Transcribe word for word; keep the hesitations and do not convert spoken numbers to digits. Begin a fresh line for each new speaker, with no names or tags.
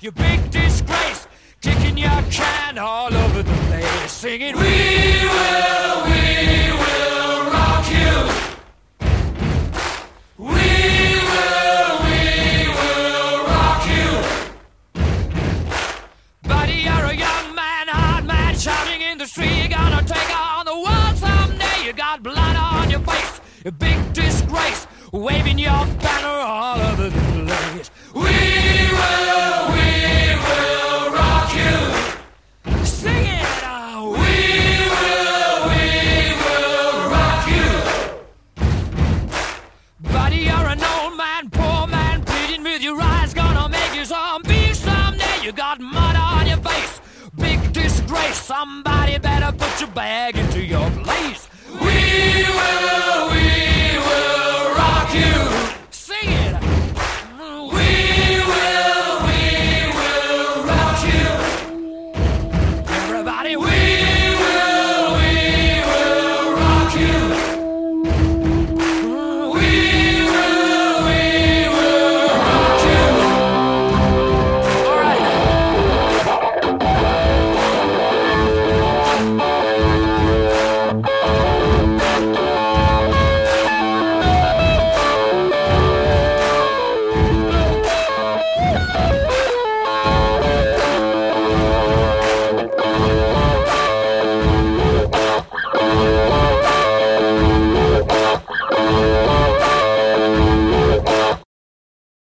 you big disgrace, kicking your can all over the place, singing, we will, we will rock you. We will, we will rock you. Buddy, you're a young man, hard man, shouting in the street, you're gonna take on the world someday. You got blood on your face, a big disgrace, waving your banner all over the place. We will, we will rock you. Sing it out. We will, we will rock you. Buddy, you're an old man, poor man, pleading with your eyes, gonna make you zombie someday. You got mud on your face, big disgrace, somebody better put your bag into your place. We will, we will